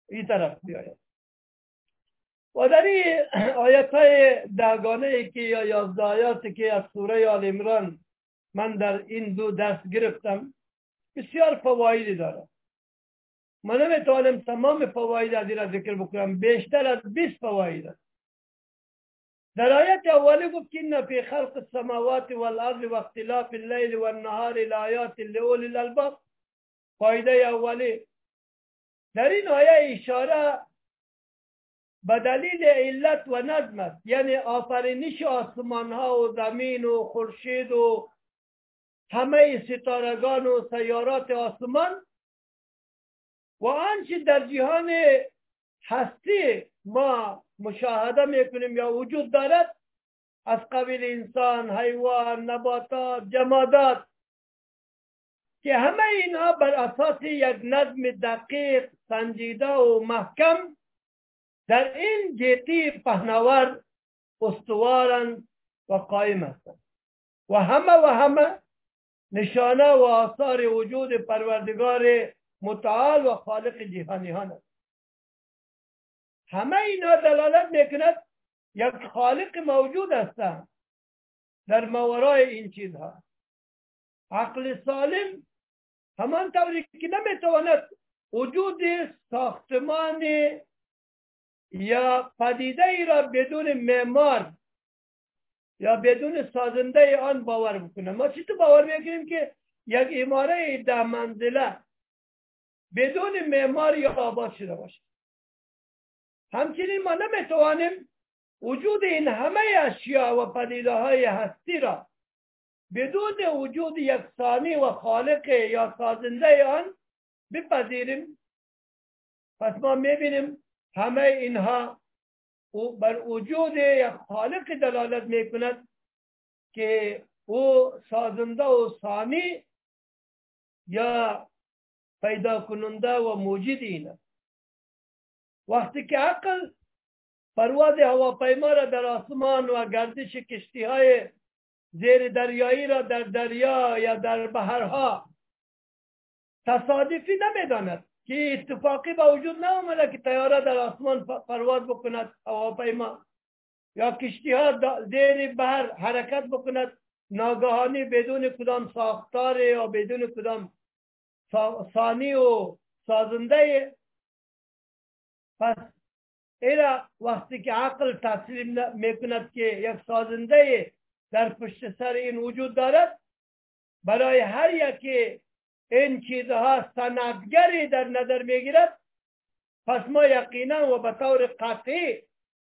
این طرف بیاید. و در این آیت های دهگانه ای که یا 11 آیاتی که از سوره آل عمران من در این دو درس گرفتم بسیار فوایدی داره. من نمیتوانم تمام فواید از این را ذکر بکنم، بیشتر از 20 فواید است. در آیت اولی گفت که ان فی خلق السماوات والارض و اختلاف اللیل والنهار لآیات لأولی الالباب. فایده اولی در این آیه اشاره به دلیل علت و نظم است، یعنی آفرینش آسمان ها و زمین و خورشید و همه ستارگان و سیارات آسمان و آنچه در جهان هستی ما مشاهده میکنیم یا وجود دارد از قبیل انسان، حیوان، نباتات، جمادات، که همه اینها بر اساس یک نظم دقیق، سنجیده و محکم در این جهتی پهناور استوارند و قائم هستند و همه نشانه و آثار وجود پروردگار متعال و خالق جهانیان است. همه اینا دلالت میکند یک خالق موجود است در ماورای این چیزها. عقل سالم همان طوری که نمیتواند وجود ساختمان یا پدیده ای را بدون معمار یا بدون سازنده آن باور بکنه. ما چطور باور میکنیم که یک عماره 10 منزله بدون معمار یا آباد شده باشه؟ همچنین ما نمیتوانیم وجود این همه اشیاء و پدیده های هستی را بدون وجود یک ثانی و خالق یا سازنده آن بپذیریم. پس ما میبینیم همه اینها بر وجود یک خالق دلالت میکند که او سازنده و ثانی یا پیدا کننده و موجود این است. وقتی که عقل پرواز هواپیما را در آسمان و گردش کشتی های زیر دریایی را در دریا یا در بحرها تصادفی نمیداند که اتفاقی با وجود نآمده که طیاره در آسمان پرواز بکند، هواپیما یا کشتی ها زیر بحر حرکت بکند ناگهانی بدون کدام ساختار یا بدون کدام ثانی و سازنده. پس ایرا وقتی که عقل تسلیم میکند که یک سازنده در پشت سر این وجود دارد، برای هر یکی این چیزها صنعتگری در نظر میگیرد، پس ما یقینا و به طور قطعی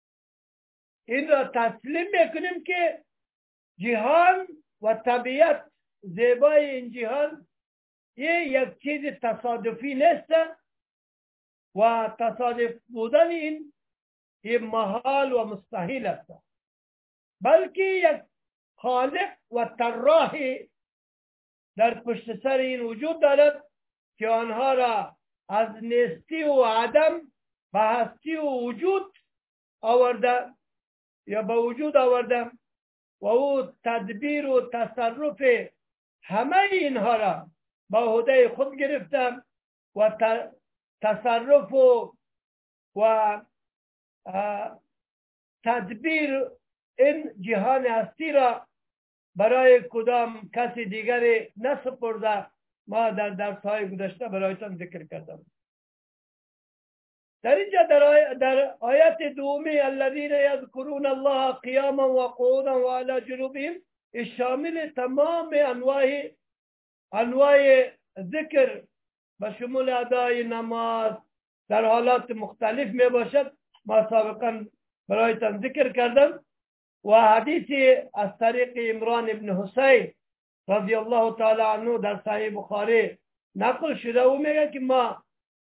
این را تسلیم میکنیم که جهان و طبیعت زیبای این جهان یک چیز تصادفی نیست و تصادف بودن این محال و مستحیل است، بلکه یک خالق و طراحی در پشت سر این وجود دارد که آنها را از نیستی و عدم به هستی و وجود آورده یا به وجود آورده و او تدبیر و تصرف همه اینها را به عهده خود گرفته و تصرف و تدبیر این جهان هستی را برای کدام کسی دیگری نسپرده. ما در درس‌های گذشته برایتان ذکر کردم. در اینجا در آیت دومی الذین یذکرون الله قیاما و قعودا و علی جنوبهم شامل تمام انواع ذکر به شمول ادای نماز در حالات مختلف می باشد. ما سابقا برایتان ذکر کردم و حدیث از طریق عمران ابن حسین رضی الله تعالی عنه در صحیح بخاری نقل شده و میگه که ما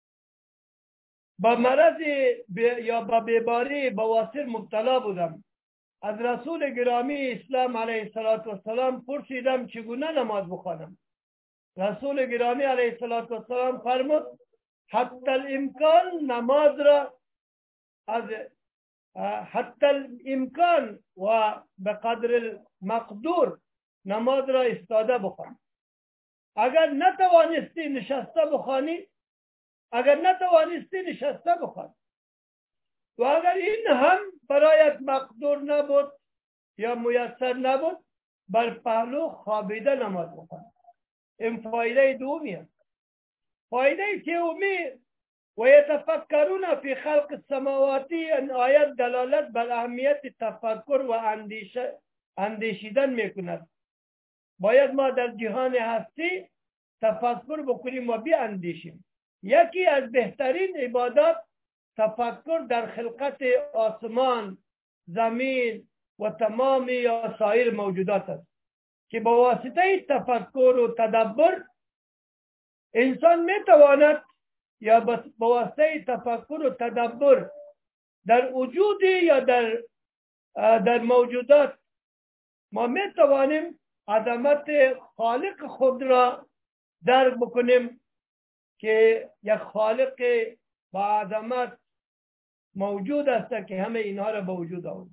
با مرض یا با بیماری بواسیر مبتلا بودم. از رسول گرامی اسلام علیه السلام پرسیدم چگونه نماز بخوانم. رسول گرامی علیه السلام فرمود حتی الامکان نماز را از حتی الامکان و به قدر المقدور نماز را استاده بخوان. اگر نتوانستی نشسته بخوانی اگر نتوانستی نشسته بخوان. و اگر این هم برایت مقدور نبود یا میسر نبود، بر پهلو خوابیده نماز بخوان. این فایده دومیه. فایده سومی و یتفکرون فی خلق السماواتی، این آیت دلالت بر اهمیت تفکر و اندیشیدن میکند. باید ما در جهان هستی تفکر بکنیم و بیاندیشیم. یکی از بهترین عبادات تفکر در خلقت آسمان، زمین و تمام یا سایر موجودات است که با واسطه تفکر و تدبر انسان میتواند یا با واسطه تفکر و تدبر در وجودی یا در موجودات ما میتوانیم عظمت خالق خود را درک بکنیم که یک خالق با عظمت موجود است که همه اینها را به وجود آورد.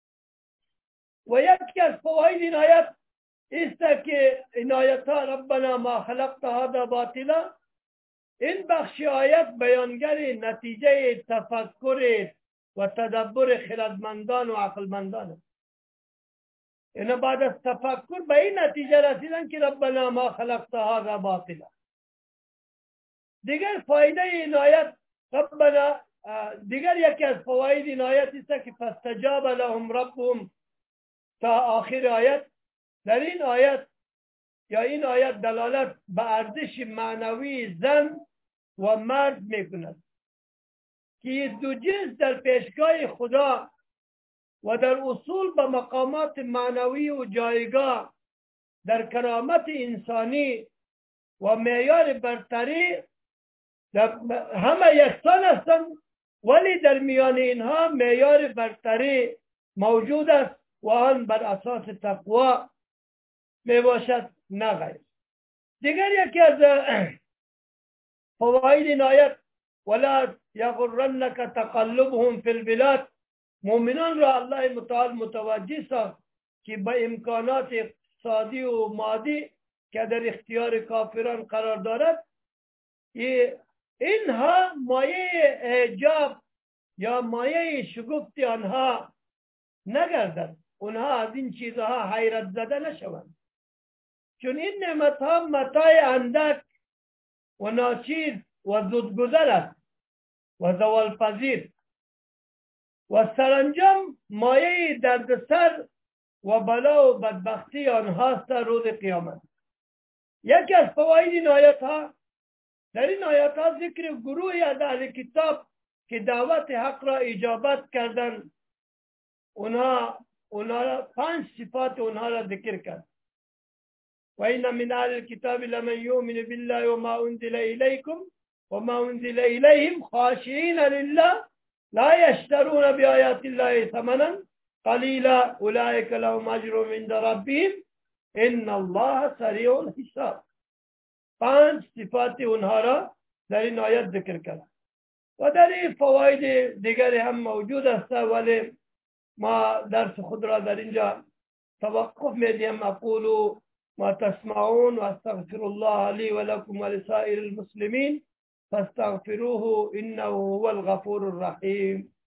و یکی از فواید این آیت است که این آیت ها ربنا ما خلقت هذا باطلا، این بخش آیت بیانگر نتیجه تفکر و تدبر خردمندان و عقلمندان است. اینا بعد از تفکر به این نتیجه رسیدن که ربنا ما خلقت هذا باطلا. دیگر فایده این آیت دیگر یکی از فواید این آیت است که فاستجاب لهم ربهم تا آخر آیت. در این آیت یا این آیت دلالت به ارزش معنوی زن و مرد میکند که دو جنس در پیشگاه خدا و در اصول به مقامات معنوی و جایگاه در کرامت انسانی و معیار برتری همه یکسان هستند، ولی در میان اینها معیار برتری موجود است و آن بر اساس تقوا می باشد نه غیر. دیگر یکی از فواید این آیت ولا یغرنک تقلبهم فی البلاد، مؤمنان را الله متعال متوجه ساخت که به امکانات اقتصادی و مادی که در اختیار کافران قرار دارد اینها مایه اعجاب یا مایه شگفت آنها نگردد، اونها از این چیزها حیرت زده نشوند، چون این نعمت ها متاع اندک و ناچیز و زودگذر است و زوال پذیر و سرانجام مایه دردسر و بلا و بدبختی آنهاست روز قیامت. یکی از فواید این آیت ها، در این آیت ها ذکر گروهی از اهل کتاب که دعوت حق را اجابت کردند، اونها 5 صفات اونها را ذکر کرد. و این من اهل الكتاب لمن یؤمن بالله و ما انزل الیکم و ما انزل الیهم خاشعین لله لا یشترون بآیات الله ثمنا قلیلا اولئک لهم اجرهم عند ربهم ان الله سریع الحساب. 5 صفات اونها را در این آیت ذکر کرد و در این فواید دیگری هم موجود است، ولی ما درس خود را در اینجا توقف میدیم. اقول ما تسمعون و استغفر الله لی و لکم و لسائر المسلمین فاستغفروه انه هو الغفور الرحیم.